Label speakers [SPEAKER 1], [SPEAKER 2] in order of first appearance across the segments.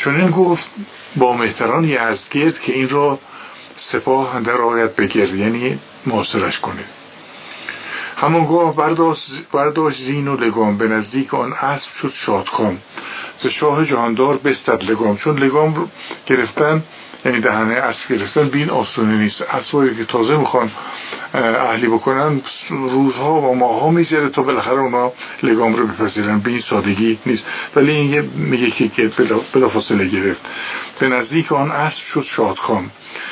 [SPEAKER 1] چون این گفت با مهتران یزدگرد که این را سپاه در آید بگرد، یعنی محاصرش کنه. همانگاه برداشت زین و لگام، به نزدیک آن اسب شد شادکام. ز شاه جهاندار بستد لگام، چون لگام رو گرفتن یعنی دهنه اسب گرفتن بین آسونه نیست. اسبایی که تازه میخوان اهلی بکنن روزها و ماهها میگذره تا بالاخره اونا لگام رو بپذیرن، به این سادگی نیست. ولی این میگه که بلافاصله گرفت. به نزدیک آن اسب شد شادکام.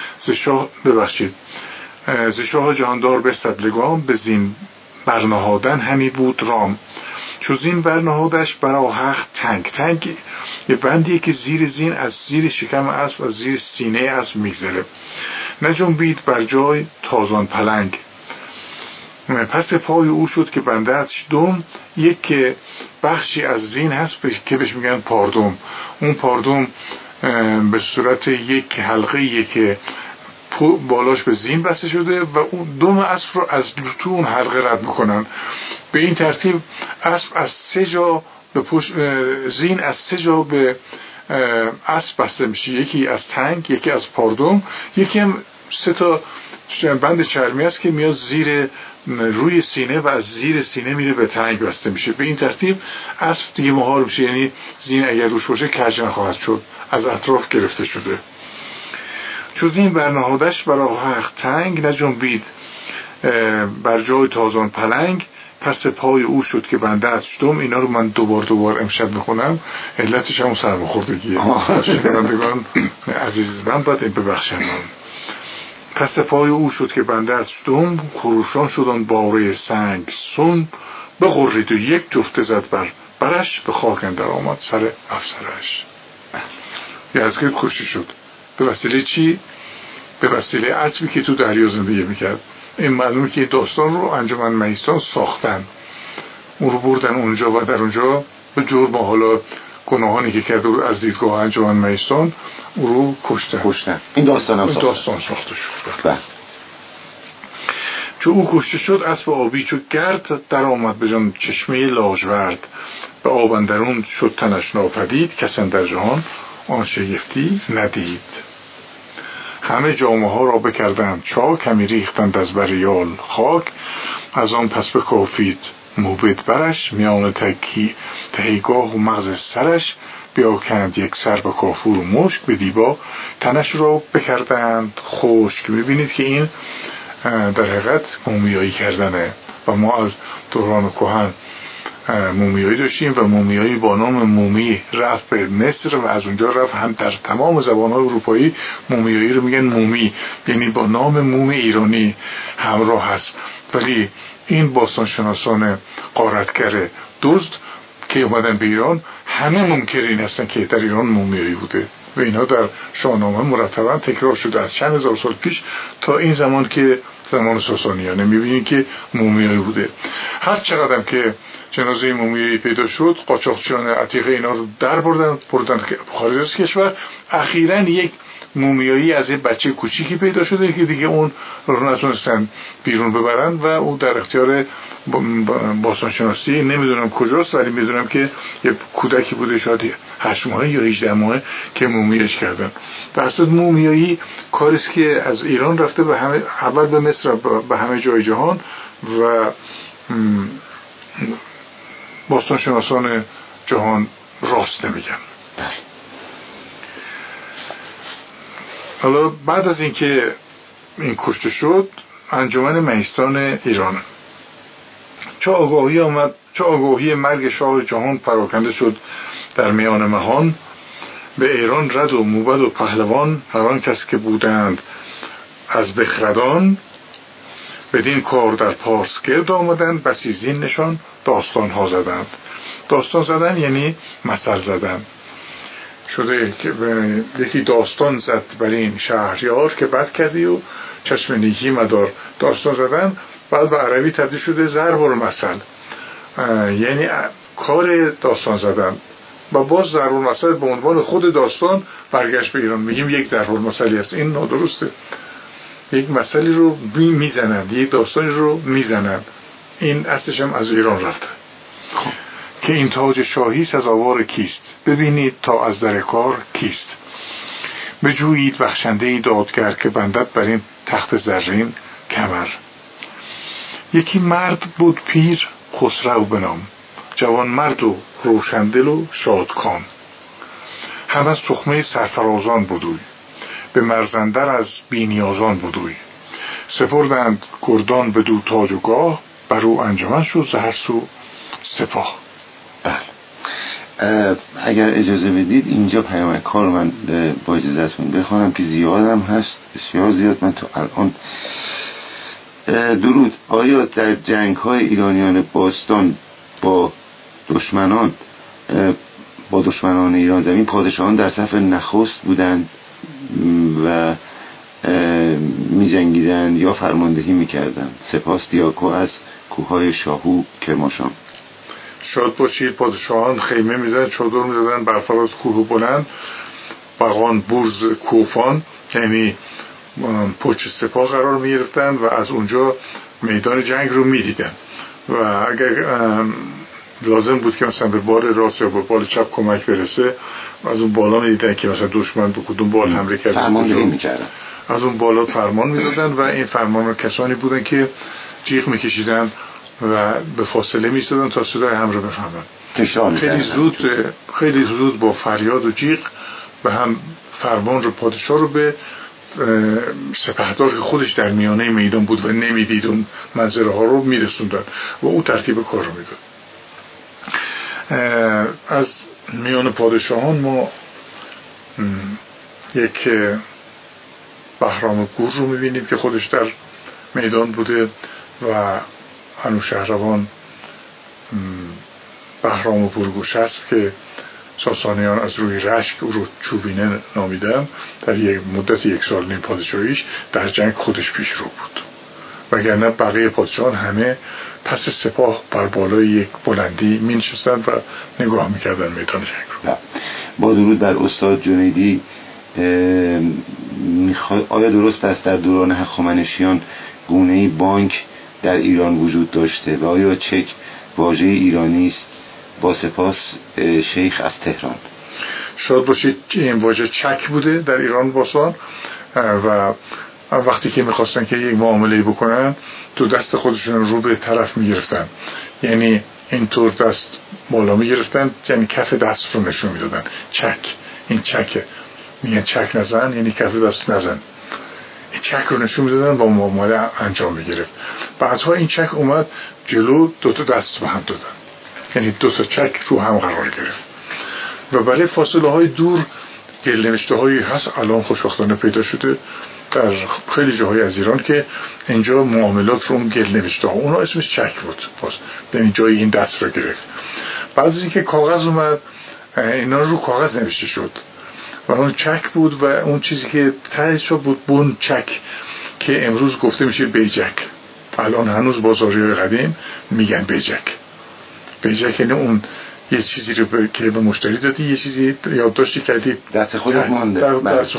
[SPEAKER 1] ز شاه جهاندار بستد لگام، به زین برنهادن همی بود رام. چو زین برنهادش برآهخت تنگ یه بندیه که زیر زین از زیر شکم اسب از زیر سینه اسب میگذره. نجنبید بر جای تازان پلنگ. پس پای او شد که بندهش دم، یک بخشی از زین هست که بهش میگن پاردم. اون پاردم به صورت یک حلقه که بالاش به زین بسته شده و اون دم اسب رو از تو اون حلقه رد میکنن. به این ترتیب اسب از 3 جا به زین از 3 جا به اسب بسته میشه، یکی از تنگ، یکی از پاردم، یکی هم 3 تا بند چرمی است که میاد زیر روی سینه و از زیر سینه میره به تنگ بسته میشه. به این ترتیب اسب دیگه مهار میشه، یعنی زین اگر روش باشه کج نخواهد شد، از اطراف گرفته شده. چو زین برنهادش برآهخت تنگ، نجنبید بر جای تازان پلنگ. پس پای او شد که بنده از دم. اینا رو من دوبار امشب میخونم، علتش هم سرماخوردگیه. شنوندگان عزیز من باید این ببخشن. پس پای او شد که بنده از دم، خروشان شدن باره سنگ سون. بغرید و یک جفته زد برش، به خاک اندر آمد سر افسرش. یزدگرد کشته شد. به وسیله چی؟ به وسیله اسبی که تو دریا زندگی میکرد. این معلومه که داستان رو انجمن مهیستان ساختن، اون رو بردن اونجا و در اونجا به جرم حالا گناهانی که کرده از دیدگاه انجمن مهیستان اون رو کشتن.
[SPEAKER 2] این داستان
[SPEAKER 1] ساخته شد. چو او کشته شد اسب آبی چو گرد، در آمد به جان چشمه لاژورد. به آب اندرون شد تنش ناپدید، کس اندر جهان آن شگفتی ندید. همه جامه ها را بکردند چاک، همی ریختند از بر یال خاک. از آن پس بکافید موبد برش، میان تهیگاه و مغز سرش. بیاکند یک سر به کافور و مشک، به دیبا تنش را بکردند خشک. میبینید که این در حقیقت مومیایی کردنه و ما از دوران کهن مومیایی داشتیم و مومیایی با نام مومی رفت به مصر و از اونجا رفت هم در تمام زبان‌های اروپایی مومیایی رو میگن مومی، یعنی با نام مومی ایرانی همراه هست. ولی این باستانشناسان غارتگر دزد که اومدن به ایران همه منکر این هستن که در ایران مومیایی بوده و اینا در شاهنامه مرتبا تکرار شده از چند هزار سال پیش تا این زمان که زمان ساسانیانه میبینید که مومیایی بوده. هر چقدر که جنازه مومیایی پیدا شد قاچاقچیان عتیقه اینا رو در بردن خارج از کشور. اخیراً یک مومیایی از یک بچه کوچیکی پیدا شده که دیگه اون رو نتونستن بیرون ببرن و اون در اختیار باستانشناسی نمیدونم کجاست، ولی میدونم که یه کودکی بوده شاید 8 ماهه یا 18 ماهه که مومیایش کردن. در اصل مومیایی کاریست که از ایران رفته به همه، اول به مصر به همه جای جهان و باستانشناسان جهان راست نمیگن. حالا بعد از اینکه این کشته شد انجمن مهیستان ایران چه آگاهی مرگ شاه جهان پراکنده شد در میان مهان. به ایران رد و موبد و پهلوان هر آن کس که بودند از بخردان. بدین کار در پارس گرد آمدند، بسی زین نشان داستان ها زدند. داستان زدن یعنی مثل زدن. شده که یکی داستان زد بر این شهریار که بد کردی و چشم نیکی مدار. داستان زدن بعد به عربی تبدیل شده ضرب المثل، یعنی کار داستان زدن و باز ضرب المثل به عنوان خود داستان برگشت به ایران. میگیم یک ضرب المثلی است، این نادرسته. یک مثلی رو میزنند، یک داستانی رو میزنند. این اصلش هم از ایران رفته. که این تاج شاهی سزاوار کیست؟ ببینید تا از در کار کیست. بجویید بخشنده دادگر که بندد بر این تخت زرین کمر. یکی مرد بود پیر خسرو بنام، جوان مرد و روشندل و شادکام. هم از تخمه سرفرازان بودوی، به مرزندر از بینیازان بودوی. سپردند گردان بدو تاج و گاه، بر او انجمن شد ز هر سو سپاه.
[SPEAKER 2] اگر اجازه بدید اینجا پیامک رو من با اجازهتون بخوانم که زیادم هست، بسیار زیاد. من تو الان درود. آیا در جنگ های ایرانیان باستان با دشمنان ایران زمین پادشاهان در صف نخست بودند و می جنگیدند یا فرماندهی می کردند؟ سپاس دیاکو از کوههای شاهو کرماشان.
[SPEAKER 1] شاد باشید. پادشاهان خیمه می زدن، چادر می زدن بر فراز کوه بلند، بغان بورز کوفان، یعنی پشت سپاه قرار می گرفتن و از اونجا میدان جنگ رو می دیدن و اگر لازم بود که مثلا به بال راست یا به بال چپ کمک برسه، از اون بالا می دیدن که مثلا دشمن به کدوم بال حمله کرده، از اون بالا فرمان می دادن و این فرمان کسانی بودن که جیغ می کشیدن و به فاصله می ایستادن تا صدای هم رو بفهمن. خیلی زود با فریاد و جیغ به هم فرمان رو پادشاه رو به سپهدار که خودش در میانه میدان بود و نمیدید اون منظره ها رو میرسوندن و او ترتیب کار رو میداد. از میان پادشاهان ما یک بهرام گور رو میبینیم که خودش در میدان بوده و انوشهروان بهرام پرگوشسب که ساسانیان از روی رشک او رو چوبینه نامیدن، در یک مدت 1 سال نیم پادشاهیش در جنگ خودش پیش رو بود، وگرنه بقیه پادشاهان همه پس سپاه بر بالای یک بلندی می نشستن و نگاه میکردن میدان جنگ رو.
[SPEAKER 2] با درود بر استاد جنیدی، آیا درست است در دوران هخامنشیان گونه‌ای بانک در ایران وجود داشته و آیا چک واژه ایرانی است؟ با سپاس شیخ از تهران.
[SPEAKER 1] شاد باشید. این واژه چک بوده در ایران باستان و وقتی که میخواستن که یک معامله بکنن تو دست خودشون رو به طرف میگرفتن، یعنی اینطور دست بالا میگرفتن، یعنی کف دست رو نشون میدادن. چک، این چکه، میگن چک نزن، یعنی کف دست نزن. این چک رو نشون میدادن و معامله انجام میگرفت. بعدها این چک اومد جلو، 2 تا دست به هم دادن، یعنی 2 تا چک رو هم قرار گرفت و برای فاصله های دور گلنوشته هایی هست. الان خوشبختانه پیدا شده در خیلی جاهای از ایران که اینجا معاملات رو گلنوشته ها، اونا اسمش چک بود، یعنی جای این دست رو گرفت. بعد از اینکه کاغذ اومد اینا رو کاغذ نوشته شد و اون چک بود و اون چیزی که تهش بود بون چک که امروز گفته میشه بیجک. الان هنوز بازاریای قدیم میگن بیجک. بیجک یعنی اون یه چیزی رو که به مشتری دادی، یه چیزی یادداشتی کردی
[SPEAKER 2] دست خودت مونده.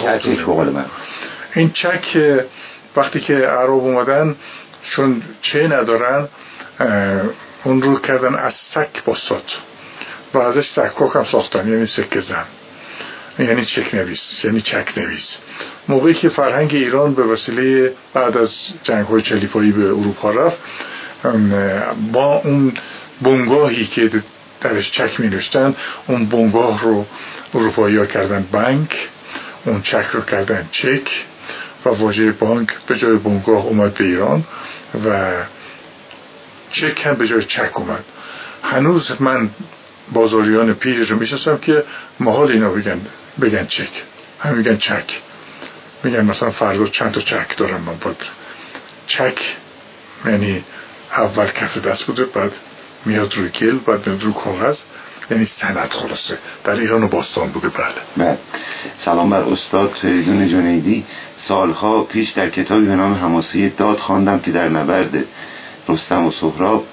[SPEAKER 1] این چک وقتی که عرب اومدن چون چه ندارن اون رو کردن از سک باستاد و ازش سکاک هم ساختن، یعنی سکه زن، یعنی چک نویس، یعنی چک نویس. موقعی که فرهنگ ایران به وسیله بعد از جنگ‌های چلیپایی به اروپا رفت، با اون بنگاهی که درش چک می نوشتن، اون بنگاه رو اروپایی ها کردن بانک، اون چک رو کردن چک و واژه بانک به جای بنگاه اومد به ایران و چک هم به جای چک اومد. هنوز من بازاریان پیر رو میشناسم که محال اینا بگن چک، هم میگن چک. میگن مثلا فردا چند تا چک دارم من بود. چک یعنی اول کف دست بوده، بعد میاد روی گل، بعد میاد روی کاغذ، یعنی سند. خلاصه در ایران و باستان بوده.
[SPEAKER 2] بله. سلام بر استاد فریدون جنیدی. سالها پیش در کتابی به نام حماسه داد خواندم که در نبرد رستم و سهراب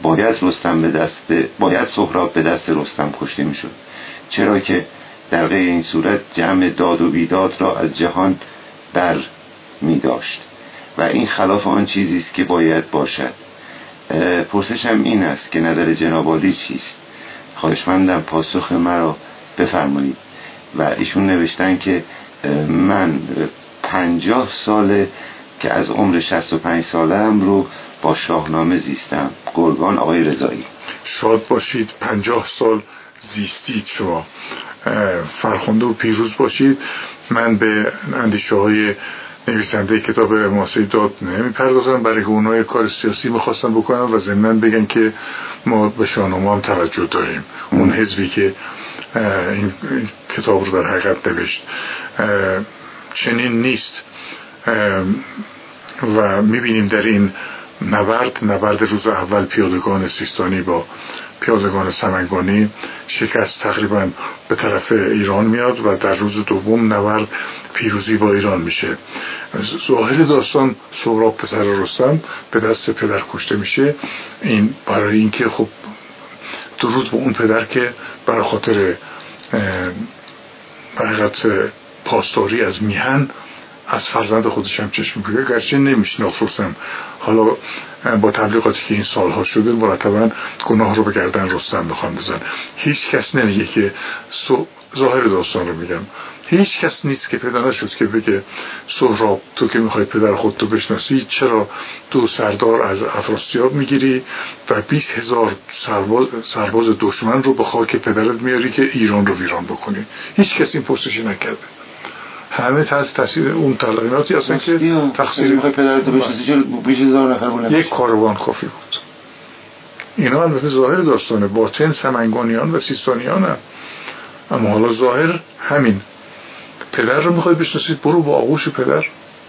[SPEAKER 2] باید سهراب به دست رستم کشته میشد، چرا که در غیر این صورت جمع داد و بیداد را از جهان در می داشت و این خلاف آن چیزی است که باید باشد. پرسشم این است که نظر جناب عالی چیست؟ خواهشمندم پاسخ مرا بفرمایید. و ایشون نوشتن که من 50 ساله که از عمر 65 ساله‌ام رو با شاهنامه زیستم. گرگان آقای رضایی.
[SPEAKER 1] شاد باشید، 50 سال زیستید شما، فرخنده و پیروز باشید. من به اندیشه های نویسنده کتاب معاصر داد نمیپردازم، برای که اونها کار سیاسی میخواستن بکنم و ضمناً بگن که ما به شاهنامه هم توجه داریم. اون حزبی که این کتاب رو در حقیقت نوشت چنین نیست و میبینیم در این نبرد روز اول پیادگان سیستانی با پیادگان سمنگانی شکست تقریبا به طرف ایران میاد و در روز دوم نبرد پیروزی با ایران میشه. ظاهر داستان سهراب پسر رستم به دست پدر کشته میشه. این برای اینکه خب درود به اون پدر که برای خاطر حقیقت پاسداری از میهن از فرزند خودش هم چشم بگیره، گرچه نمیشناخت رستم. حالا با تبلیغاتی که این سالها شده مرتبا گناه رو به گردن رستم میخوان بزن. هیچ کس نمیگه که ظاهر داستان رو میگم، هیچ کس نیست که پیدا نشد که بگه سهراب تو که میخوای پدر خودتو بشناسی چرا 2 سردار از افراسیاب میگیری و 20,000 سرباز دشمن رو به خاک پدرت میاری که ایران رو ویران بکنی. هیچ کس این پرسشی نکرده. همه تاثیر اون تلقیناتی هستن که تقصیر
[SPEAKER 2] میخوای پدرتو بشناسی چرا 20,000 نفر بودن؟
[SPEAKER 1] یک کاروان کافی بود. اینا البته ظاهر داستانه، باطن سمنگانیان و سیستانیان هم. اما حالا ظاهر همین. پدر رو میخوای بشناسید برو با آغوش پدر.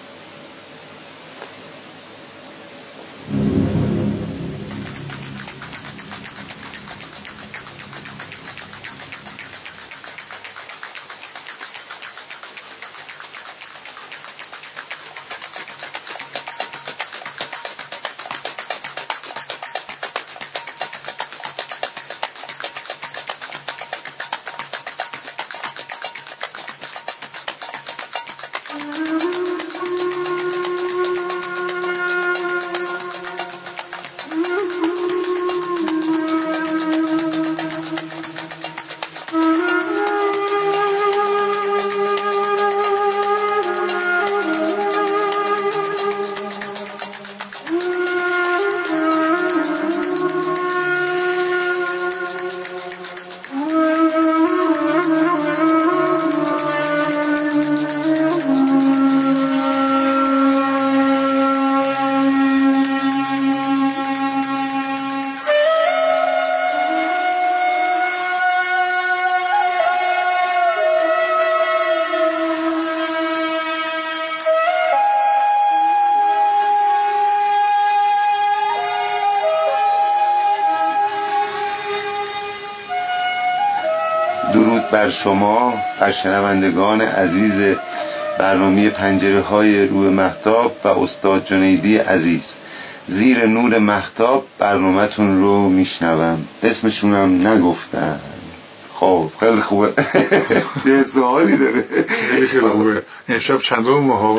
[SPEAKER 2] درود بر شما، بر شنوندگان عزیز برنامه پنجره های روی مهتاب و استاد جنیدی عزیز. زیر نور مهتاب برنامه‌تون رو میشنوم، اسمشونم نگفتم. خب خیلی خوبه. چه سوالی داره؟
[SPEAKER 1] خیلی خوبه. امشب چندم ماه؟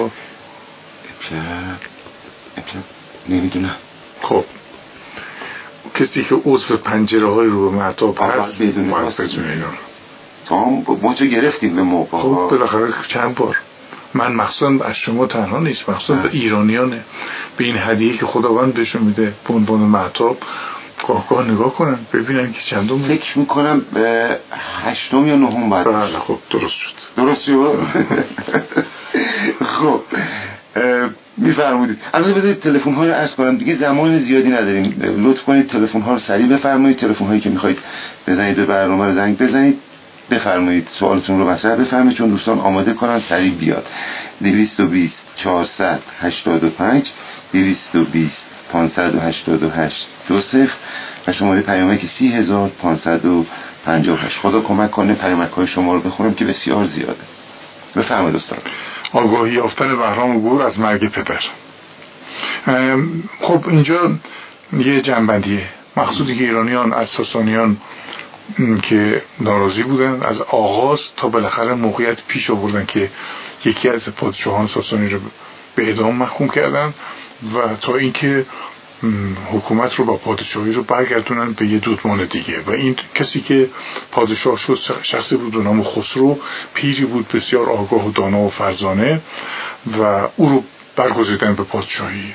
[SPEAKER 2] امشب نمیدونم.
[SPEAKER 1] خب کسی که عضو پنجره های رو به مهتاب هست بدونه اینا
[SPEAKER 2] ما چه گرفتیم به موقع.
[SPEAKER 1] خب بالاخره چند بار. من مخصوصا از شما تنها نیست، مخصوصا به ایرانیانه، به این هدیه که خداوند بهشون میده به عنوان مهتاب گاه نگاه کنن ببینن که چندم.
[SPEAKER 2] فکر میکنم به 8 یا 9 بعد.
[SPEAKER 1] بله خب درست شد.
[SPEAKER 2] خب میفرمودید. البته بذارید تلفن ها رو عرض کنم، دیگه زمان زیادی نداریم. لطف کنید تلفن ها رو سریع بفرمایید. تلفن هایی که میخواید بزنید به برنامه رو زنگ بزنید، بفرمایید سوالتون رو مطرح بفرمایید چون دوستان آماده کنن سریع بیاد. 220 485 220 588 20 و شماره پیامک 30558. خدا کمک کنه پیامک های شما رو بخونم که بسیار زیاده. بفرمایید استاد.
[SPEAKER 1] آگاهی یافتن بهرام گور از مرگ پدر. خب اینجا یه جنبندیه. مقصودی که ایرانیان از ساسانیان که ناراضی بودن از آغاز تا بالاخره موقعیت پیش آوردن که یکی از پادشاهان ساسانی رو به اعدام محکوم کردن و تا اینکه حکومت رو با پادشاهی رو برگردونن به یه دودمان دیگه. و این کسی که پادشاه شد شخصی بود به نام خسرو، پیری بود بسیار آگاه و دانا و فرزانه و او رو برگزیدن به پادشاهی.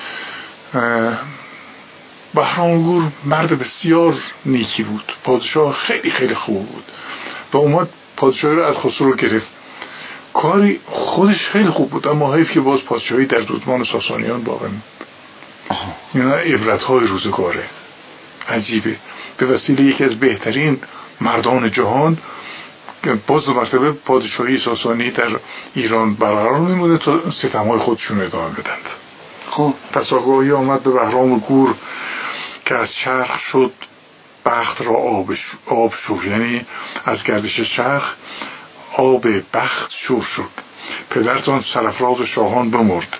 [SPEAKER 1] بهرامگور مرد بسیار نیکی بود، پادشاه خیلی خیلی خوب بود و اومد پادشاهی رو از خسرو گرفت. کاری خودش خیلی خوب بود، اما حیف که باز پادشاهی در دودمان ساسانیان باقی موند. اینا عبرت‌های روزگاره. عجیبه، به وسیله یکی از بهترین مردان جهان باز دو مرتبه پادشاهی ساسانی در ایران برقرار میمونه تا ستم‌های خودشون ادامه بدن.
[SPEAKER 2] خب
[SPEAKER 1] پس آگاهی آمد به بهرامگور که از چرخ شد بخت را آب شد، یعنی از گردش چرخ آب بخت شور شد. پدرتان سرافراز شاهان بمرد،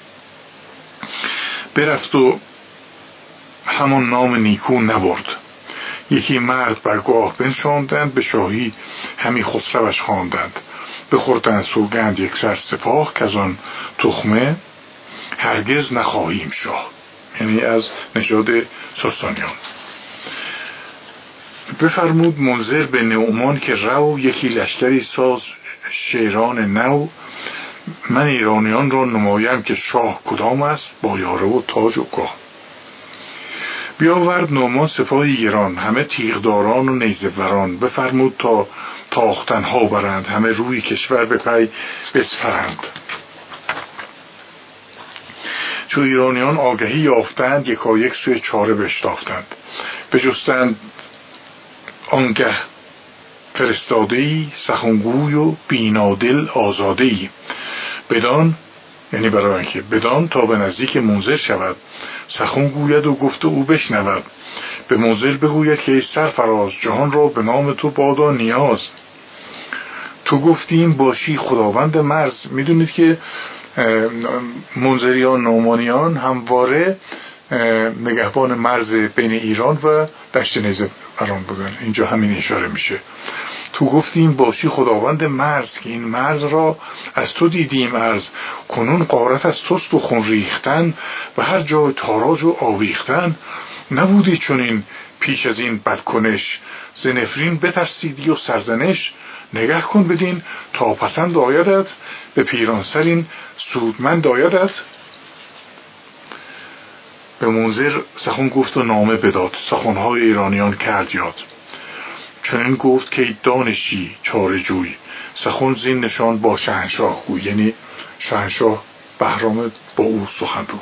[SPEAKER 1] برفت و همان نام نیکو نبرد. یکی مرد برگاه بنشاندند، به شاهی همی خسروش خواندند. بخوردند سوگند یک سر سپاه، که از آن تخمه هرگز نخواهیم شاه، یعنی از نژاد ساسانیان. بفرمود منذر به نعمان که رو، یکی لشکری ساز شیران نو. من ایرانیان را نمایم که شاه کدام است، با یاره و تاج و گاه. بیاورد نعمان سپاهی گران، همه تیغداران و نیزه وران. بفرمود تا تاختنها برند، همه روی کشور به پی بسپرند. چو ایرانیان آگهی یافتند، یکایک سوی چاره بشتافتند. بجستند آنگه فرستاده‌ای، سخنگوی و بینادل آزاده‌ای. بدان، یعنی برای اینکه بدان تا به نزدیک منزل شود، سخن گوید و گفت او بشنود. به منزل بگوید که ای سرفراز، جهان را به نام تو بادا نیاز. تو گفتیم باشی خداوند مرز. میدونید که منزلیان نعمانیان همواره نگهبان مرز بین ایران و دشت نیزه وران بودن. اینجا همین اشاره میشه. تو گفتیم باشی خداوند مرز، که این مرز را از تو دیدیم ارز. کنون غارت از توست و خون ریختن، و هر جای تاراج و آویختن. نبودی چنین پیش از این بدکنش، ز نفرین بترسیدی و سرزنش. نگه کن بدین تا پسند آیدت، به پیران سرین سودمند آیدت. به منذر سخن گفت و نامه بداد، سخنهای ایرانیان کرد یاد. چنین گفت که دانشی چاره جوی، سخن زین نشان با شاهنشاه گوی. یعنی شاهنشاه بهرام با او سخن بگو.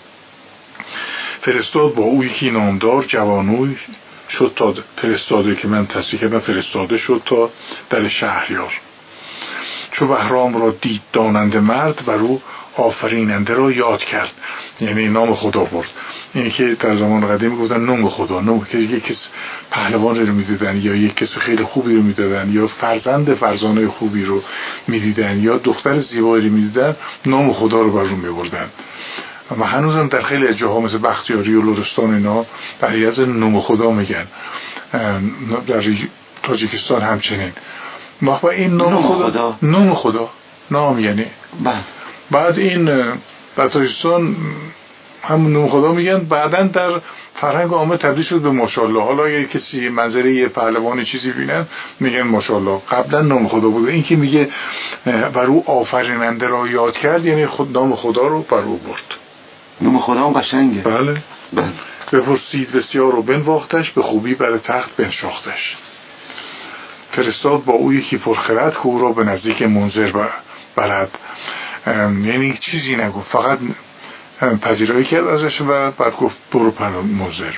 [SPEAKER 1] فرستاد با او یکی نامدار جوانوی، شد تا فرستاده که من تصریح کردم، فرستاده شد تا در شهریار. چو بهرام را دید داننده مرد، و رو آفریننده را یاد کرد، یعنی نام خدا برد. اینی که در زمان قدیم گفتن نام خدا، نام که یک کس پهلوان رو میدیدن، یا یک کس خیلی خوبی رو میدیدن، یا فرزند فرزانه خوبی رو میدیدن، یا دختر زیبایی رو میدیدن، نام خدا رو بر رو میبردن. و هنوزم در خیلی از جاها مثل بختیاری و لرستان اینا در یز نام خدا میگن. در تاجیکستان همچنین. و این نام خدا نام یعنی بعد این در تاجیکستان همون نام خدا میگن. بعدن در فرهنگ عامه تبدیل شد به ماشاءالله. حالا اگه کسی منظره یه پهلوان چیزی بینن میگن ماشاءالله. قبلا نام خدا بوده. این که میگه بر او آفریننده را یاد کرد، یعنی خود نام خدا رو بر او برد.
[SPEAKER 2] نام خدا هم قشنگه.
[SPEAKER 1] بله. بپرسید بسیار و بنواختش، به خوبی بر تخت بنشاختش. فرستاد با او یکی پرخرد، که او را به نزدیک منذر برد. یعنی چیزی نگفت، فقط پذیرایی کرد ازش و بعد گفت برو منذر.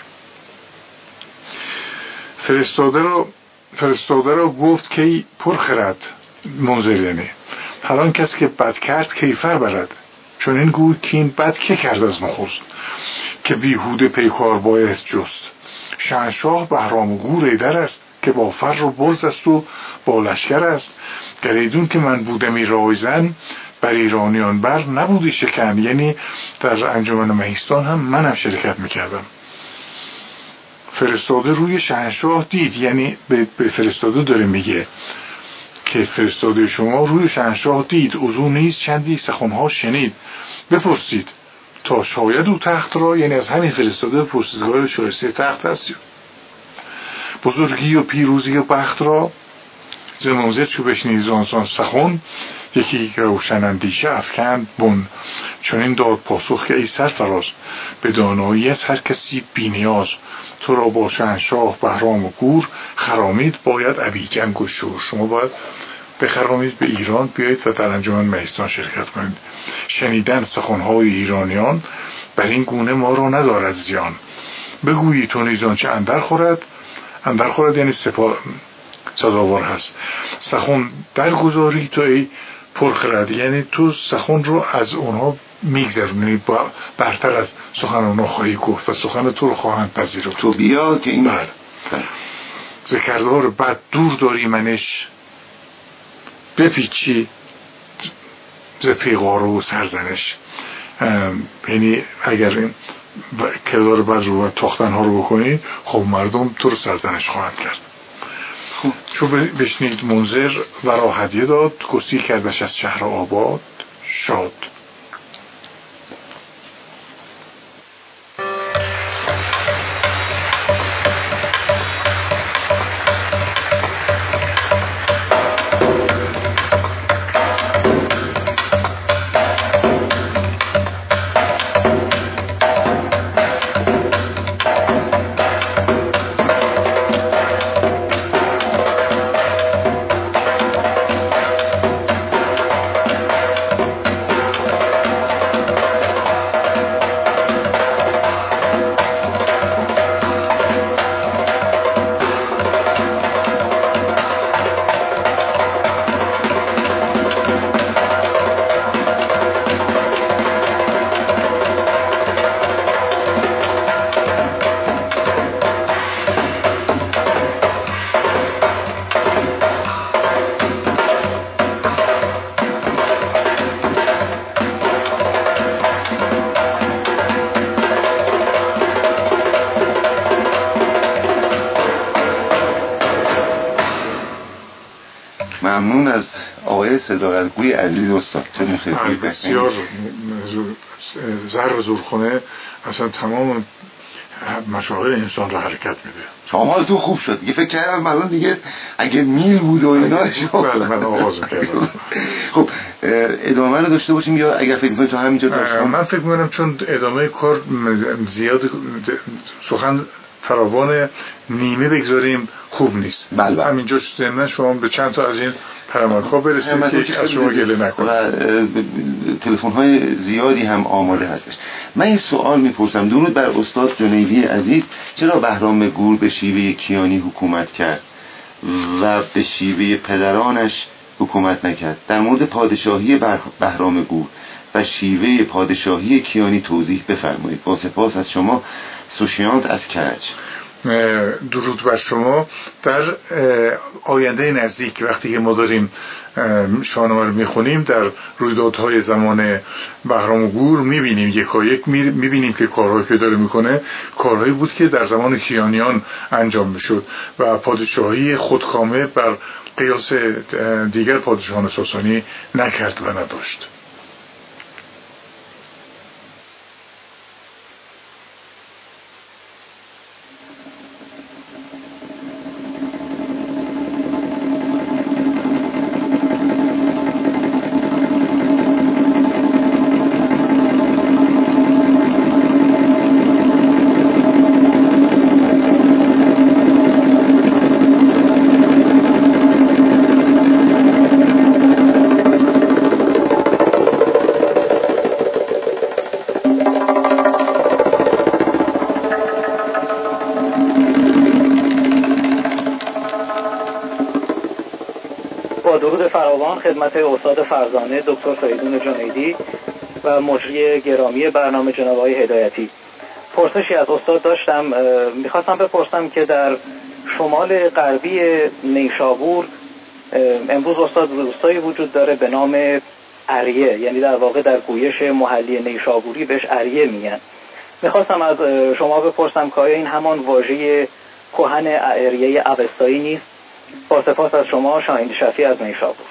[SPEAKER 1] فرستاده را گفت که پرخرد منذر، یعنی هر آن کس که بد کرد کیفر برد. چون این گوی که این بد که کرد از نخست، که بیهوده پیکار بایست جست. شاهنشاه بهرامگور ایدر است، که با فر و برز است و با لشکر است. گریدون که من بودمی رایزن، بر ایرانیان بر نبودی شکن. یعنی در انجمن مهیستان هم منم شرکت میکردم. فرستاده روی شاهنشاه دید، یعنی به فرستاده داره میگه که فرستاده شما روی شاهنشاه دید. اوزو نیز چندی سخنها شنید. بپرسید تا شاید او تخت را، یعنی از همین فرستاده پرسیدگاه شایسته تخت است، بزرگی و پیروزی و بخت را ز منظر چو بشنید زان سخن، یکی روشن اندیشه افکند بن. چنین داد پاسخ که ای سرفراز، به داناییت هر کسی بی نیاز. تو را با شهنشاه بهرام و گور، خرامید باید ابی جنگ و شور. شما باید بخرامید به ایران بیایید و در انجمن مهستان شرکت کنید. شنیدن سخنهای ایرانیان، بر این گونه ما را ندارد زیان. بگویی تو نیز آنچه اندر خورد یعنی سزاوار هست. سخن درگذاری تو ای پرخرد، یعنی تو سخن رو از اونها میگذرونی، برتر از سخن اونها خواهی گفت و سخن تو رو خواهند پذیرفت.
[SPEAKER 2] تو بیا که این
[SPEAKER 1] ز کردار بد دور داری منش، بپیچی ز پیغار و سرزنش. یعنی اگر این کردار بد رو و تاختن ها رو بکنی، خب مردم تو رو سرزنش خواهند کرد. چو بشنید منذر ورا هدیه داد، گسیل کردش از شهر آباد شاد.
[SPEAKER 2] ممنون از آقای صداقتگوی عزیز استاد.
[SPEAKER 1] بسیار ضرب زورخونه اصلا تمام مشاغل انسان رو حرکت میده.
[SPEAKER 2] شما تو خوب شد دیگه، فکر کردم الان دیگه اگه میل بود و اینا.
[SPEAKER 1] بله من آغاز کردم.
[SPEAKER 2] خب ادامه رو داشته باشیم یا اگر فکر می‌کنید تو همینجا داشتم؟
[SPEAKER 1] من فکر می‌کنم چون ادامه کار زیاد سخن فراوان نیمه بگذاریم خوب نیست.
[SPEAKER 2] بله.
[SPEAKER 1] همینجا ضمن شما به چند تا از این پیامک‌ها برسید که از شما گله نکنید.
[SPEAKER 2] و تلفن‌های زیادی هم آماده هستش. من این سوال میپرسم، درود بر استاد جنیدی عزیز، چرا بهرام گور به شیوه کیانی حکومت کرد و به شیوه پدرانش حکومت نکرد؟ در مورد پادشاهی بهرام گور و شیوه پادشاهی کیانی توضیح بفرمایید. با سپاس از شما، سوشیانت از کرج.
[SPEAKER 1] درود بر شما. در آینده نزدیک وقتی که ما داریم شاهنامه رو میخونیم، در رویدادهای زمان بهرام گور میبینیم یکایک میبینیم که کارهایی که داره میکنه کارهایی بود که در زمان کیانیان انجام میشد و پادشاهی خودکامه بر قیاس دیگر پادشاهان ساسانی نکرد و نداشت.
[SPEAKER 3] درود فراوان خدمت استاد فرزانه دکتر فریدون جنیدی و مجری گرامی برنامه جناب آقای هدایتی. پرسشی از استاد داشتم، میخواستم بپرسم که در شمال غربی نیشابور امروز استاد روستایی وجود داره به نام اریه، یعنی در واقع در گویش محلی نیشابوری بهش اریه میگن. میخواستم از شما بپرسم که آیا این همان واژه کهن اریه اوستایی نیست؟ با سپاس از شما، شاهین شفیع از نیشابور.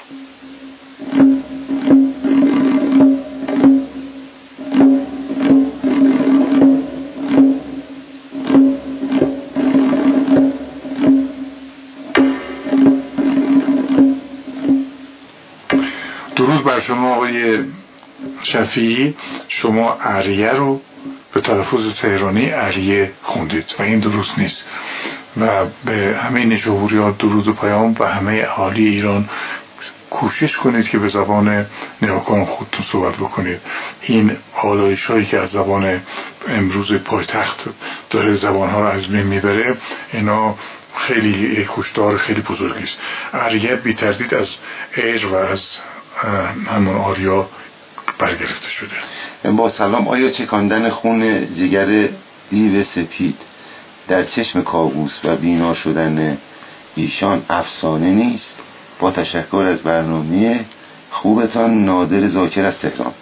[SPEAKER 1] درود بر شما آقای شفیعی. شما اریه رو به تلفظ تهرانی اریه خوندید و این درست نیست و به همه جمهوریات درود و پیام و همه اهالی ایران کوشش کنید که به زبان نیاکان خودتون صحبت بکنید. این آلایش هایی که از زبان امروز پایتخت داره زبانها رو از بین میبره، اینا خیلی کشتار خیلی بزرگی است. اریه بی تردید از ایر و از همون آریا برگرفته شده.
[SPEAKER 2] با سلام، آیا چکاندن خون جگر دیو سپید در چشم کاووس و بینا شدن ایشان افسانه نیست؟ با تشکر از برنامه خوبتان، نادر ذاکر از تهران.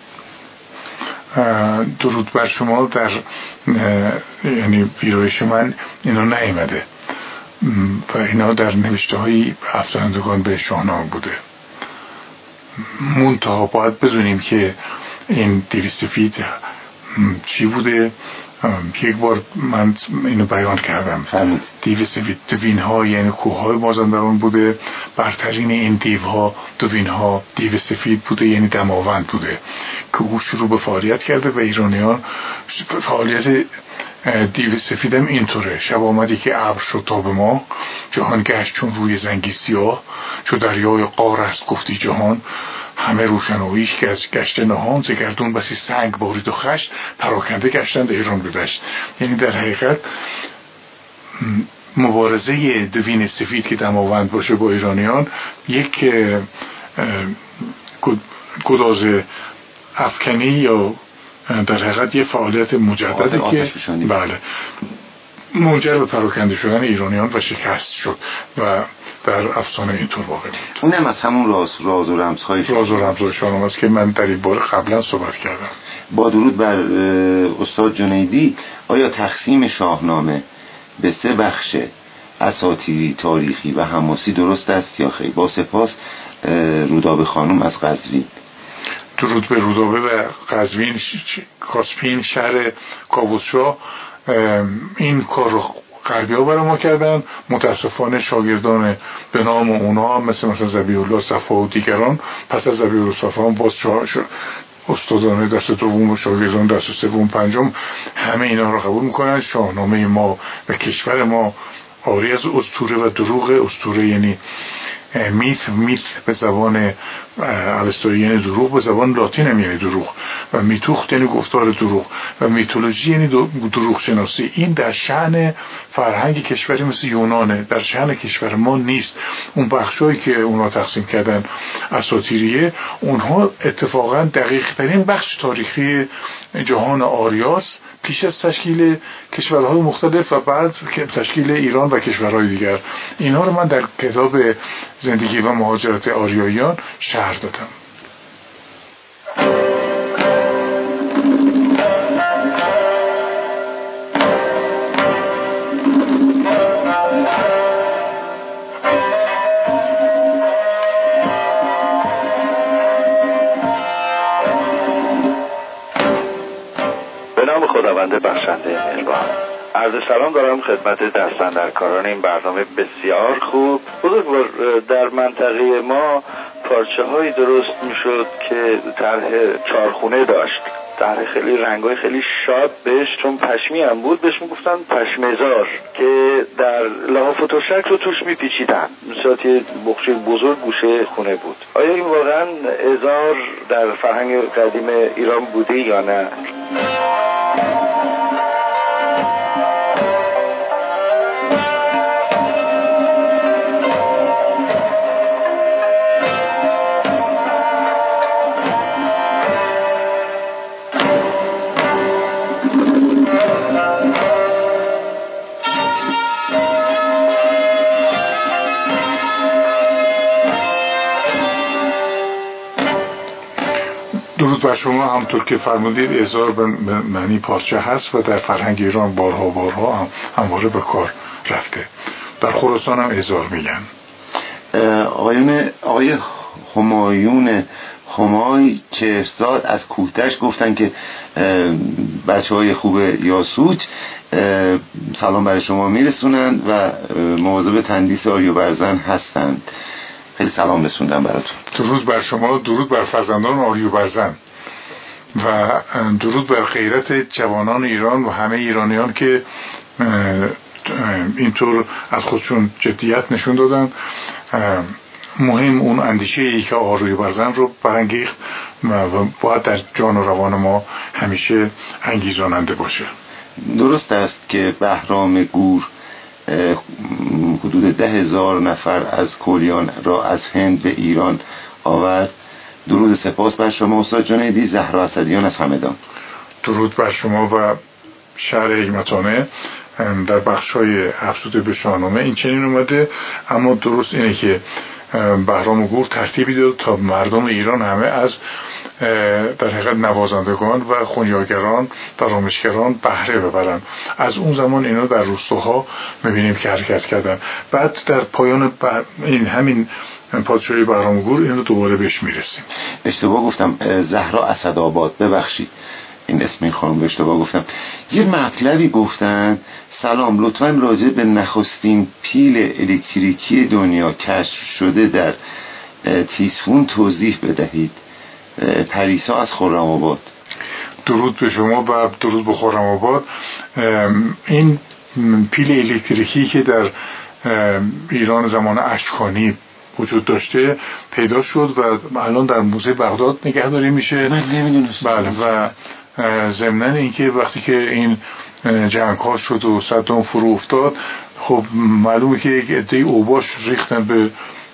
[SPEAKER 1] درود بر شما. در یعنی ویرایش من اینا نیامده و اینا در نوشته های افسانندگان به شاهنامه بوده. منتها باید بدونیم که این دیو سفید چی بوده. یک بار من اینو بیان کردم. دیو سفید دوین ها یعنی کوه های مازندران بوده. برترین این دیو ها دوین ها دیو سفید بوده، یعنی دماوند بوده که او شروع به فعالیت کرده و ایرانیان فعالیت دیو سفید هم اینطوره. شب آمدی که ابر شد تا به ما، جهان گشت چون روی زنگی سیاه، چو دریای قار است گفتی جهان، همه روشناییش که از گشت نهان، ز گردون بسی سنگ بارید و خشت، پراکنده گشتند ایران به دشت. یعنی در حقیقت مبارزه دوین سفید که دماوند باشه با ایرانیان یک گداز افکنی یا در حقیقت یه فعالیت مجدده که بله منجر به پراکنده شدن ایرانیان و شکست شد و در افسانه اینطور واقع بود.
[SPEAKER 2] اونم از همون راز و رمزهای
[SPEAKER 1] شاهنامه است که من در این باره قبلا صحبت کردم.
[SPEAKER 2] با درود بر استاد جنیدی، آیا تقسیم شاهنامه به 3 بخش اساطیری، تاریخی و حماسی درست است یا خیر؟ با سپاس، رودابه خانم از قزوین.
[SPEAKER 1] درود به رودابه و قزوین، کاسپین، شهر کاووس‌شاه. این کار رو غربی ها برای ما کردن. متاسفانه شاگردان به نام اونا مثل ذبیح الله صفا و دیگران پس از ذبیح الله صفا هم باز استادان دست دوم و شاگردان دست سوم پنجم همه اینا رو قبول میکنن. شاهنامه ما و کشور ما آری از اسطوره و دروغ. اسطوره یعنی میت به زبان اوستایی یعنی دروغ، به زبان لاتین هم یعنی دروغ، و میتوخت یعنی گفتار دروغ، و میتولوژی یعنی دروغ شناسی. این در شأن فرهنگ کشوری مثل یونانه، در شأن کشور ما نیست. اون بخشایی که اونا تقسیم کردن اساطیریه، اونها اتفاقا دقیق ترین بخش تاریخی جهان آریاست پیش از تشکیل کشورهای مختلف و بعد تشکیل ایران و کشورهای دیگر. اینا رو من در کتاب زندگی و مهاجرت آریاییان شرح دادم.
[SPEAKER 4] به نام خداوند بخشنده مهربان. عرض سلام دارم خدمت دستاندرکاران این برنامه بسیار خوب. بزرگوار، در منطقه ما پارچه هایی درست میشد که طرح چارخونه داشت، طرح خیلی رنگای خیلی شاد بهش، چون پشمی هم بود بهش میگفتن پشمزار، که در لحاف و تشک رو توش میپیچیدن، مثلا یه بخچه بزرگ گوشه خونه بود. آیا این واقعا ازار در فرهنگ قدیم ایران بوده یا نه؟
[SPEAKER 1] درود بر شما. همطور که فرمودید ازار به معنی پارچه هست و در فرهنگ ایران بارها همواره به کار رفته. در خراسان هم ازار میگن.
[SPEAKER 2] آقای همایون همای چهرزاد از کوهتش گفتن که بچه های خوب یاسوج سلام برای شما میرسونند و مواظب تندیس آریو برزن هستند. خیلی سلام رسوندم براتون.
[SPEAKER 1] درود بر شما، درود بر فرزندان آری و برزن و درود بر غیرت جوانان ایران و همه ایرانیان که اینطور از خودشون جدیت نشون دادن. مهم اون اندیشه ای که آروی برزن رو برانگیخت و باید در جان و روان ما همیشه انگیزاننده باشه.
[SPEAKER 2] درست است که بهرام گور حدود 10,000 نفر از کولیان را از هند به ایران آورد. درود سپاس بر شما استاد جنیدی. زهرا اسدیان از همدان.
[SPEAKER 1] درود بر شما و شهر حکمتانه. در بخش‌های افزوده به شاهنامه این چنین اومده، اما درست اینه که بهرام گور ترتیبی داد تا مردم ایران همه از در حقیقت نوازندگان و خونیاگران و رامشگران بهره ببرن. از اون زمان اینا در روستاها می‌بینیم که حرکت کردن. بعد در پایان این همین پادشاهی بهرام گور اینو دوباره بهش میرسیم.
[SPEAKER 2] اشتباه گفتم، زهرا اسدآباد، ببخشید این اسم این خانم اشتباه گفتم. یه مطلبی گفتن، سلام لطفاً راجع به نخستین پیل الکتریکی دنیا کشف شده در تیسفون توضیح بدهید. پریسا از خرم‌آباد.
[SPEAKER 1] درود به شما و درود به خرم‌آباد. این پیل الکتریکی که در ایران زمان اشکانی وجود داشته پیدا شد و الان در موزه بغداد نگهداری میشه.
[SPEAKER 2] من نمیدونستم.
[SPEAKER 1] بله، و ضمن اینکه وقتی که این جنگ ها شد و صدام فرو افتاد، خب معلومه که یک عده اوباش ریختن به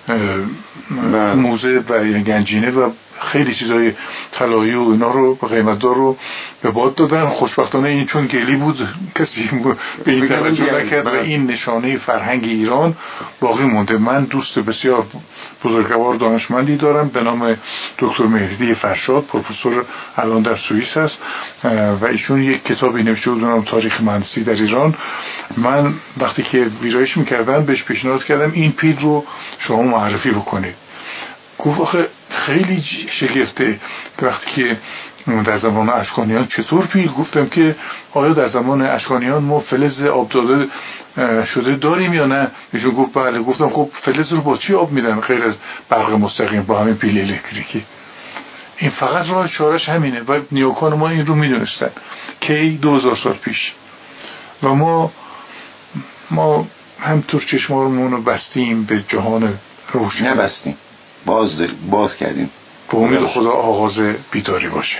[SPEAKER 1] موزه و گنجینه و خیلی چیزای طلایی و اینا رو به قیمت دار رو به باد دادن. خوشبختانه این چون گلی بود کسی به این توجه نکرد و این نشانه فرهنگ ایران باقی مونده. من دوست بسیار بزرگوار دانشمندی دارم به نام دکتر مهدی فرشاد، پروفسور الان در سوئیس است و ایشون یک کتابی نوشته بود به نام تاریخ مهندسی در ایران. من وقتی که ویرایش میکردم بهش پیشنهاد کردم این پیل رو شما معرفی بکنید. گفت آخه خیلی شگفته وقتی که در زمان اشکانیان چطور پیل؟ گفتم که آیا در زمان اشکانیان ما فلز آب داده شده داریم یا نه؟ ایشون گفت بله. گفتم خب فلز رو با چی آب میدن غیر از برق مستقیم؟ با همین پیل الکتریکی. این فقط راه چارش همینه و نیاکان ما این رو میدونستن که 2000 سال پیش و ما همطور چشمارمون رو بستیم به جهان روشن.
[SPEAKER 2] نبستیم، باز کردیم.
[SPEAKER 1] به امید خدا آغاز بیداری باشه.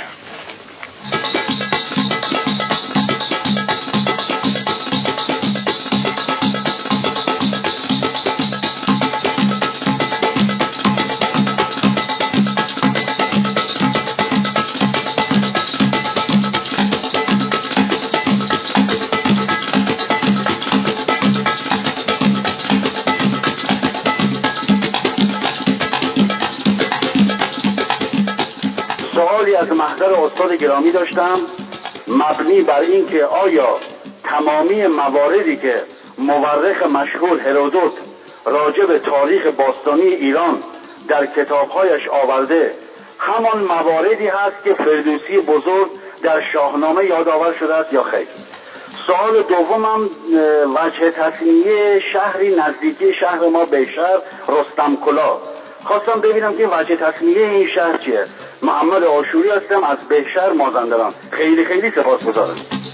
[SPEAKER 5] از محضر استاد گرامی داشتم مبنی بر این که آیا تمامی مواردی که مورخ مشهور هرودوت راجع به تاریخ باستانی ایران در کتابهایش آورده همان مواردی هست که فردوسی بزرگ در شاهنامه یادآور شده است یا خیر؟ سوال دومم وجه تصمیه شهری نزدیکی شهر ما بیشهر رستمکلا. خواستم ببینم که وجه تصمیه این شهر چیه. محمد آشوری هستم از بهشهر مازندران. خیلی خیلی سپاسگزارم.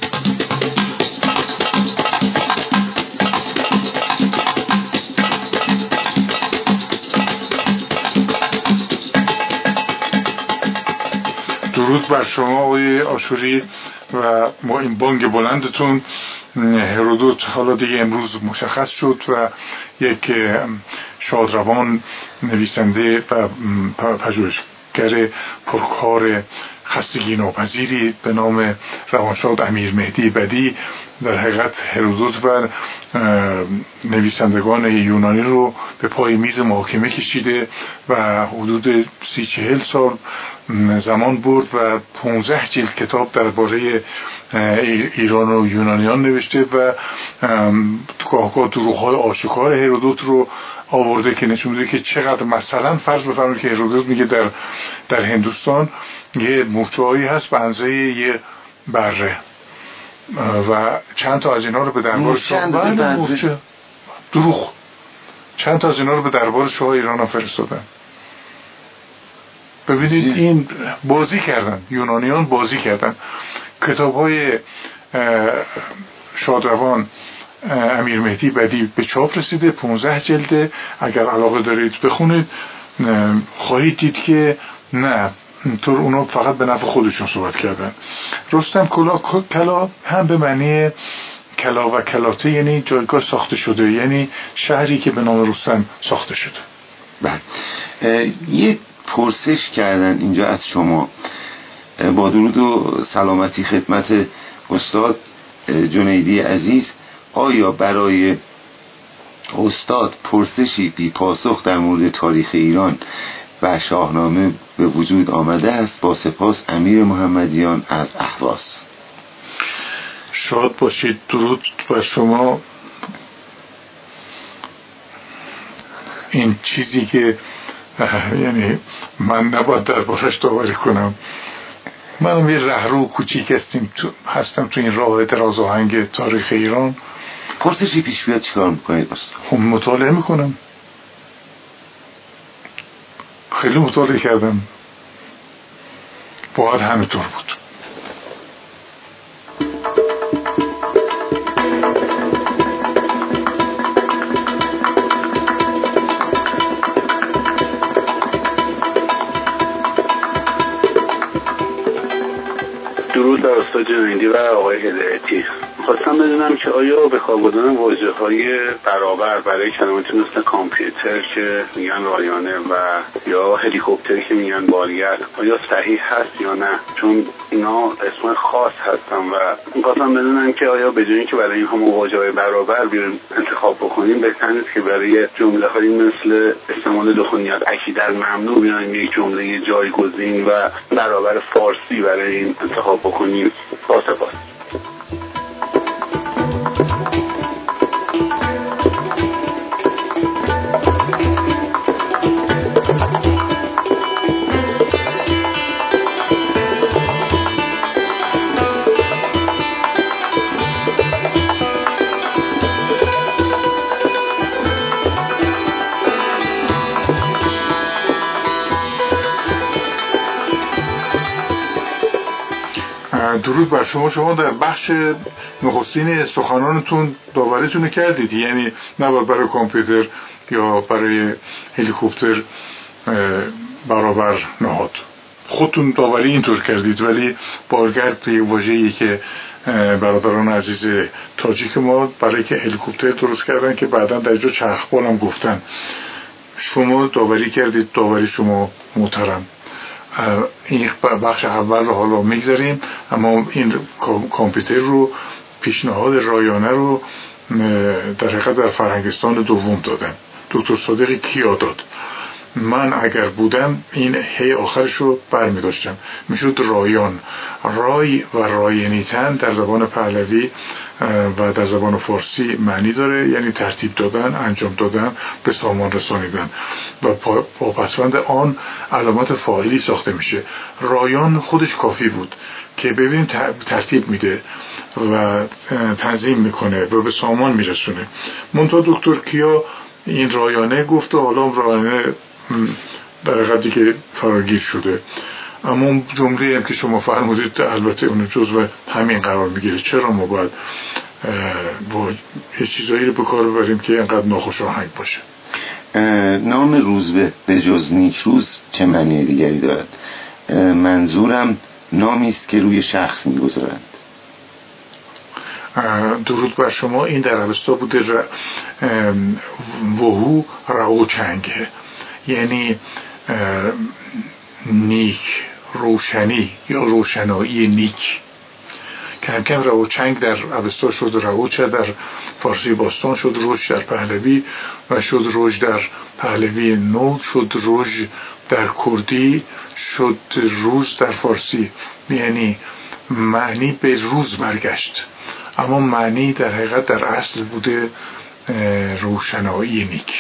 [SPEAKER 1] درود بر شما آقای آشوری و با این بانگ بلندتون. هرودوت حالا دیگه امروز مشخص شد و یک شادروان نویسنده و پژوهشگر پرکار خستگی ناپذیری به نام روانشاد امیر مهدی بدی در حقیقت هرودوت و نویسندگان یونانی رو به پای میز محاکمه کشیده و حدود 30-40 سال زمان برد و 15 جلد کتاب درباره ایران و یونانیان نوشته و گاه دروغ‌های آشکار هرودوت رو آورده که نشون میده که چقدر مثلا فرض بفرمایید که هرودوت میگه در هندوستان یه موچه‌ای هست به اندازه یه بره و چند تا از اینا رو به دربار شاه دروغ چند تا از اینا رو به دربار شاه ایران ها فرستادن. ببینید این بازی کردن، یونانیان بازی کردن. کتاب های شادروان امیر مهدی بدی به چاپ رسیده، 15 جلده. اگر علاقه دارید بخونید خواهید دید که نه طور اونا فقط به نفع خودشون صحبت کردن. رستم کلا هم به معنی کلا و کلاته یعنی جایگاه ساخته شده، یعنی شهری که به نام رستم ساخته شده.
[SPEAKER 2] بله، یه پرسش کردن اینجا از شما. با درود و سلامتی خدمت استاد جنیدی عزیز، آیا برای استاد پرسشی بی پاسخ در مورد تاریخ ایران و شاهنامه به وجود آمده است؟ با سپاس، امیر محمدیان از اهواز.
[SPEAKER 1] شاد باشید. درود بر شما. این چیزی که یعنی من نباید دربارش داوری کنم. منم یه رهرو کوچیک هستم تو این راه دراز آهنگ تاریخ ایران.
[SPEAKER 2] پرسشی پیش بیاد چیکار میکنید؟
[SPEAKER 1] خب مطالعه میکنم، خیلی مطالعه کردم، باید همینطور بود.
[SPEAKER 5] درود بر استاد جنیدی و آقای هدایتی. خواستم بدونم که آیا به کار بردن واژه‌های برابر برای کلماتی مثل کامپیوتر که میگن رایانه و یا هلیکوپتر که میگن بالگرد آیا صحیح هست یا نه؟ چون اینا اسم خاص هستن و خواستم بدونم که آیا به جای اینکه برای اینها واژه‌های برابر بیاریم انتخاب بکنیم، بهتر نیست که برای جمله‌هایی مثل استعمال دخونیات اکیداً ممنوع بیایم یک جمله جایگزین و برابر فارسی برای این انتخاب بکنیم؟ با سپاس.
[SPEAKER 1] درود بر شما. شما در بخش نخستین سخنانتون داوریتون کردید، یعنی نه برای کامپیوتر یا برای هلیکوپتر برابر نهاد. خودتون داوری اینطور کردید، ولی بالگرد یه واژه‌ای که برادران عزیز تاجیک ما برای که هلیکوپتر درست کردن که بعداً در جا چرخبال هم گفتن. شما داوری کردید، داوری شما محترم. این بخش اول رو حالا میگذاریم، اما این کامپیوتر رو پیشنهاد رایانه رو در حقیقت در فرهنگستان دوم دادن، دکتر صادق کیا داد. من اگر بودم این هی آخرش رو برمی داشتم، میشد رایان. رای و راینیتن در زبان پهلوی و در زبان فارسی معنی داره، یعنی ترتیب دادن، انجام دادن، به سامان رسانیدن و با پسوند آن علامت فاعلی ساخته میشه. رایان خودش کافی بود که ببینیم ترتیب میده و تنظیم میکنه و به سامان میرسونه. منتها دکتر کیا این رایانه گفت و حالا رایانه در حقیقتی که فراگیر شده. اما جمله هم که شما فرمودید البته اون جزو همین قرار میگیره. چرا ما باید با یه چیزایی رو به کار ببریم که اینقدر ناخوش آهنگ باشه؟
[SPEAKER 2] نام روزبه به جز نیکروز چه معنی دیگری دارد؟ منظورم نامی است که روی شخص میگذارند.
[SPEAKER 1] درود بر شما. این در اوستا بوده وهو رعو چنگه، یعنی نیک، روشنی یا روشنایی نیک. کم کم رعوچنگ در اوستا شد روچه، در فارسی باستان شد روش در پهلوی و شد روش در پهلوی نو، شد روش در کردی، شد روز در فارسی. یعنی معنی به روز برگشت، اما معنی در حقیقت در اصل بوده روشنایی نیک.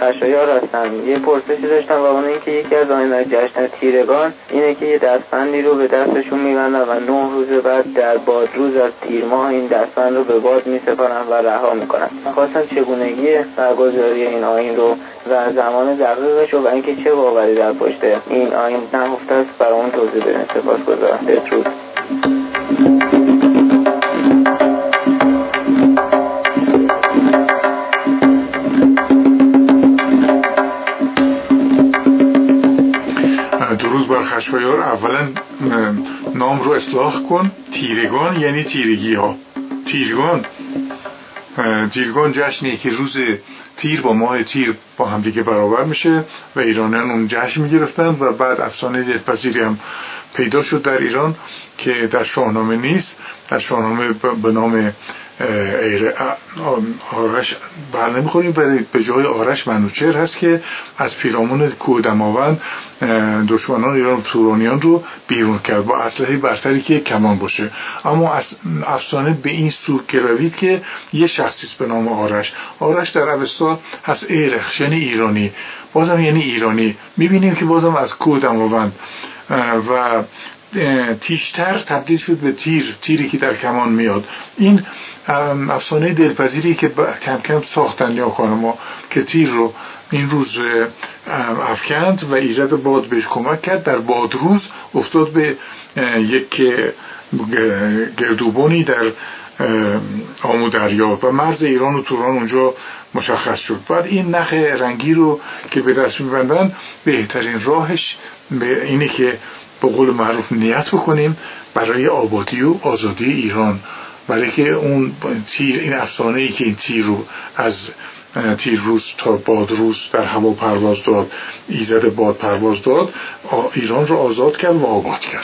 [SPEAKER 6] خشایار هستم. یه پرسشی داشتم و اون اینکه یکی از آیین‌های جشن تیرگان اینه که یه دستبندی رو به دستشون میبندن و 9 روز بعد در بادروز از تیر ماه این دستبند رو به باد میسپارن و رها میکنن. خواستم چگونگی برگزاری این آیین رو و زمان دقیقش و اینکه چه باوری در پشت این آیین نهفته است برامون توضیح بدین. سپاسگزارم. بدرود.
[SPEAKER 1] درود بر خشایار. اولا نام رو اصلاح کن. تیرگان یعنی تیرگی ها. تیرگان جشنیه که روز تیر با ماه تیر با هم دیگه برابر میشه و ایرانیان اون جشن میگرفتن و بعد افسانه دلپذیری هم پیدا شد در ایران که در شاهنامه نیست. در شاهنامه به نام آرش بر نمیخوریم، ولی به جای آرش منوچهر هست که از پیرامون کوه دماوند دشمنان ایران تورانیان رو بیرون کرد با اسلحه برتری که کمان باشه. اما افسانه به این سو روید که یه شخصی به نام آرش در اوستا هست ایرخ، یعنی ایرانی، بازم یعنی ایرانی. میبینیم که بازم از کوه دماوند و تیشتر تبدیل شد به تیری که در کمان میاد. این افسانه دلپذیری که کم کم ساختن نیاکان ما که تیر رو این روز افکند و ایجاد باد بهش کمک کرد. در بادروز افتاد به یک گردوبانی در آمو دریا و مرز ایران و توران اونجا مشخص شد. بعد این نخ رنگی رو که به دست میبندن بهترین راهش به اینه که به قول معروف نیت بکنیم برای آبادی و آزادی ایران، برای که اون تیر، این افسانه‌ای که این تیر رو از تیرروز تا بادروز در هوا پرواز داد، ایجاد باد پرواز داد، ایران رو آزاد کرد و آباد کرد.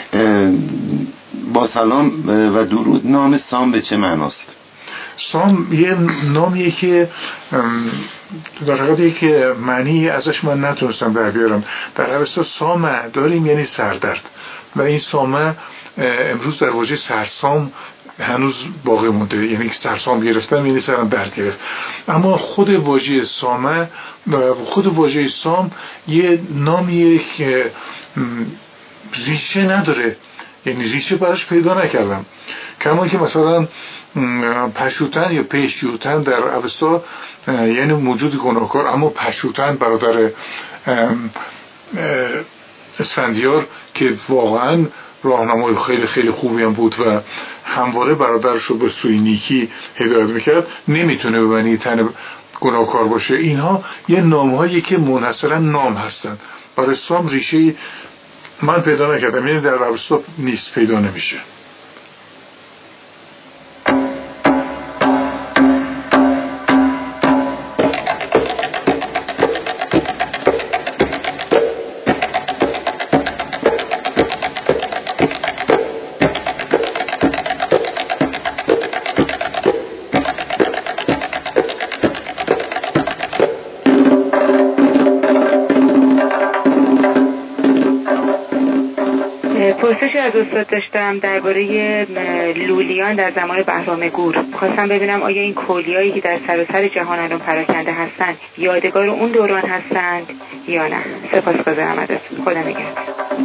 [SPEAKER 2] با سلام و درود. نام سام به چه معناست؟
[SPEAKER 1] سام یه نامیه که در حقیقت یک معنی ازش من نتونستم در بیارم. در اوستا سامه داریم یعنی سردرد و این سامه امروز در واژه سرسام هنوز باقی مونده، یعنی که سرسام گرفتن یعنی سرم درد گرفت. اما خود واژه سام یه نامیه که ریشه نداره، یعنی ریشه براش پیدا نکردم. کما که مثلا پشوتن یا پیشوتن در اوستا یعنی موجود گناهکار، اما پشوتن برادر اسفندیار که واقعا راهنمای خیلی خیلی خوبی هم بود و همواره برادرش رو به سوی نیکی هدایت میکرد، نمیتونه به معنی تن گناهکار باشه. اینها یه نامهایی که منحصرا نام هستن. برای سام ریشه من پیدا نکردم، یعنی در اوستا نیست، پیدا نمیشه.
[SPEAKER 7] پرسشی از استاد داشتم درباره لولیان در زمان بهرام گور. خواستم ببینم آیا این کولیایی که در سراسر جهان الان پراکنده هستند یادگار اون دوران هستند یا نه؟ سپاسگزارم ازتون. خدا نگهدار.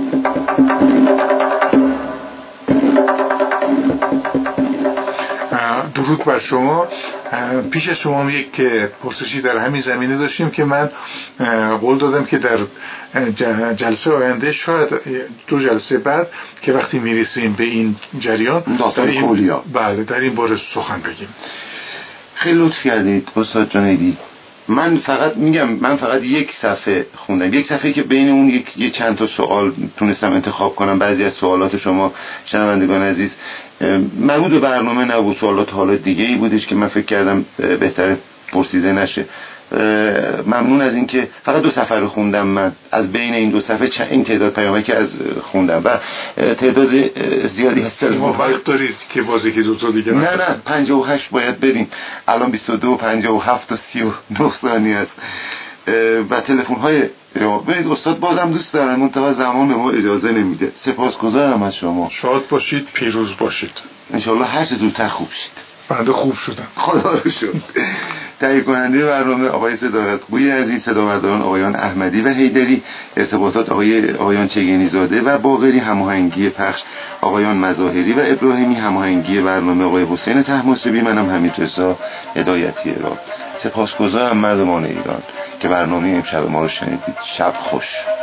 [SPEAKER 1] درود بر شما. پیش شما یک پرسشی در همین زمینه داشتیم که من قول دادم که در جلسه آینده، شاید 2 جلسه بعد که وقتی میرسیم به این جریان در این باره سخن بگیم.
[SPEAKER 2] خیلی لطف کردید استاد جنیدی. من فقط یک صفحه خوندم، یک صفحه که بین اون یک چند تا سوال تونستم انتخاب کنم. بعضی از سوالات شما شنوندگان عزیز مربوط به برنامه نبود، سوالات حالا دیگه ای بودش که من فکر کردم بهتره پرسیده نشه. ممنون از این که فقط 2 صفحه رو خوندم. من از بین این 2 صفحه این تعداد پیامک که از خوندم و تعداد زیادی هست.
[SPEAKER 1] ما وقت دارید که بازی که 2 تا دیگه
[SPEAKER 2] نه 58 باید بریم. الان 22 57 و 39 ثانیه است و تلفن های ببینید استاد بازم دوست دارن، منتها زمان به ما اجازه نمیده. سپاسگزارم از شما.
[SPEAKER 1] شاد باشید، پیروز باشید.
[SPEAKER 2] انشالله هر چه زودتر خوب شید.
[SPEAKER 1] بنده خوب شدم.
[SPEAKER 2] خدا رو شکر. تهیه کننده برنامه آقای صداقتگوی عزیز، صداورداران آقایان احمدی و حیدری، ارتباطات آقایان چگنی زاده و باقری، هماهنگی پخش آقایان مظاهری و ابراهیمی، هماهنگی برنامه آقای حسین طهماسبی، منم حمید رضا هدایتی را. سپاسگزارم مردمان ایران که برنامه امشب ما رو شنیدید. شب خوش.